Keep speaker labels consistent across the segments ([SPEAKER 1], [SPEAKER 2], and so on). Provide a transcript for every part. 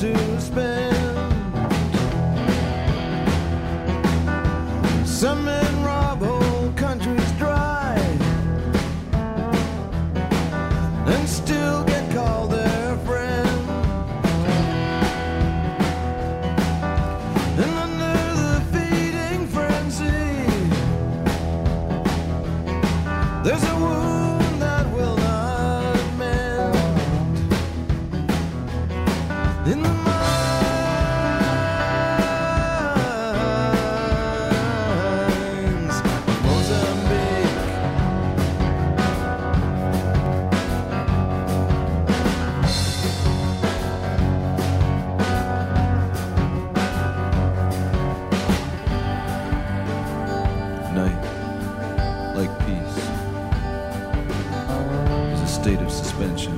[SPEAKER 1] to spend. Some men rob whole countries dry and still get called their friend. And under the feeding frenzy, there's a wound that will not mend. In the mines of Mozambique, night, like peace, is a state of suspension.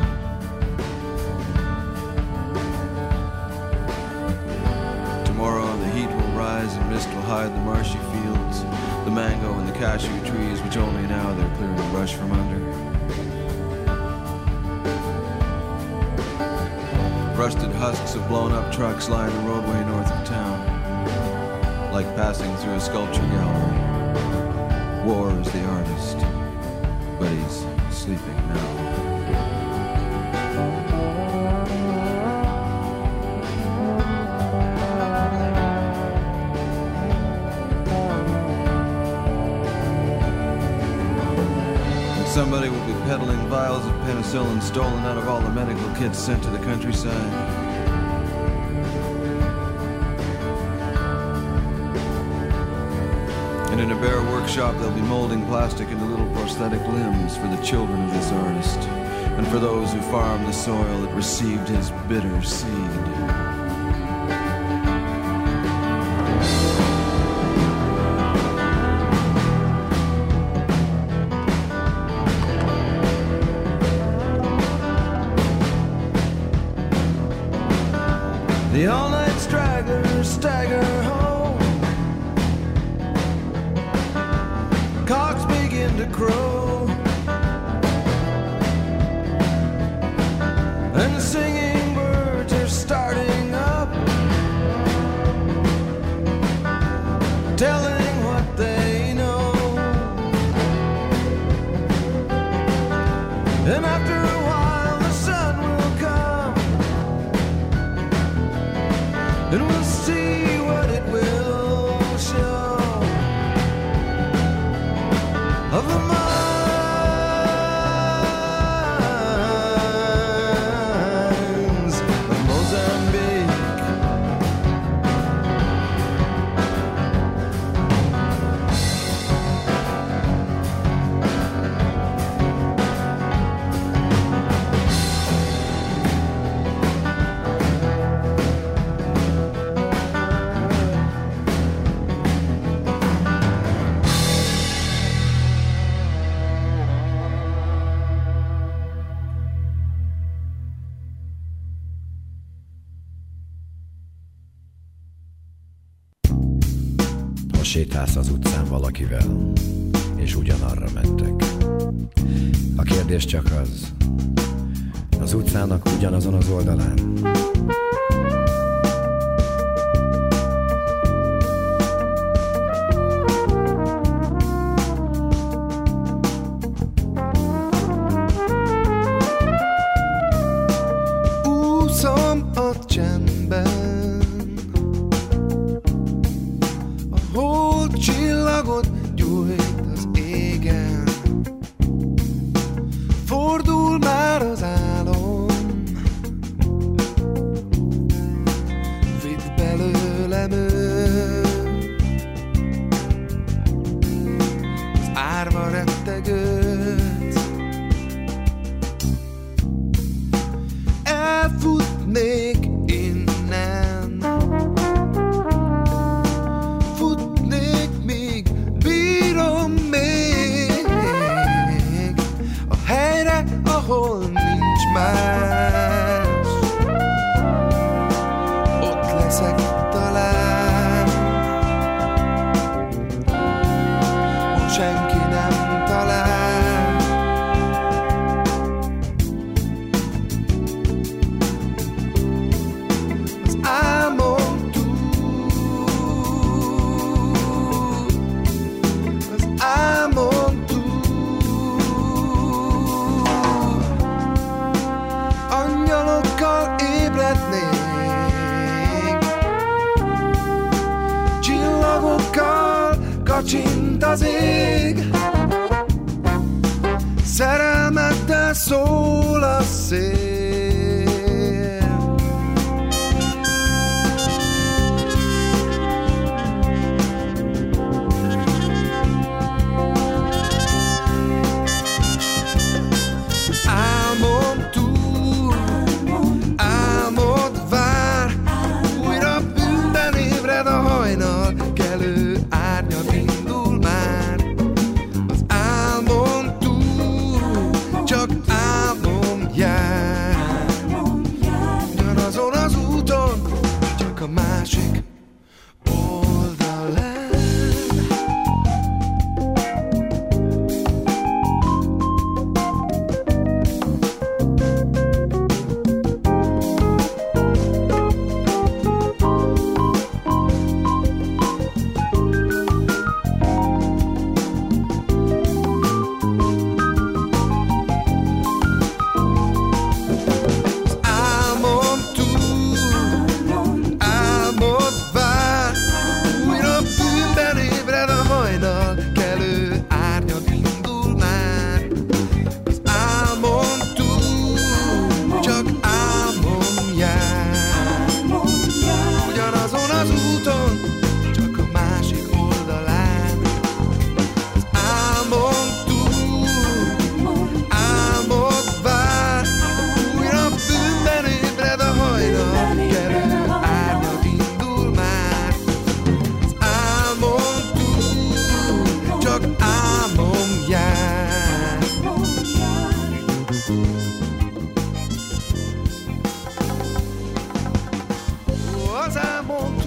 [SPEAKER 1] Tomorrow the heat will rise and mist will hide the marshy fields, the mango and the cashew trees which only now they're clearing the brush from under. Rusted husks of blown up trucks line the roadway north of town, like passing through a sculpture gallery. War is the artist, but he's sleeping now. Somebody will be peddling vials of penicillin stolen out of all the medical kits sent to the countryside. And in a bare workshop they'll be molding plastic into little prosthetic limbs for the children of this artist, and for those who farm the soil that received his bitter seed. The all-night stragglers stagger home. Cocks begin to crow, and the singing birds are starting up, telling what they know. And after a while the sun will come, and we'll see what it will show of the mines of Mozambique.
[SPEAKER 2] Sétálsz az utcán valakivel, és ugyanarra mentek. A kérdés csak az utcának ugyanazon az oldalán.
[SPEAKER 1] Úszom a csendben, csillagot gyújt az égen, fordul már az álom, vidd belőlem őt, az árva rettegőt. Elfutnék innen, kicsint az ég, szerelmeddel szól a szél. Álmom túl, álmod vár, újra bűnben ébred a hajnal, kelő árnyad indul már. Az álmom túl, csak álmom jár, ugyanazon az úton, csak a másik oldalán. Az álmom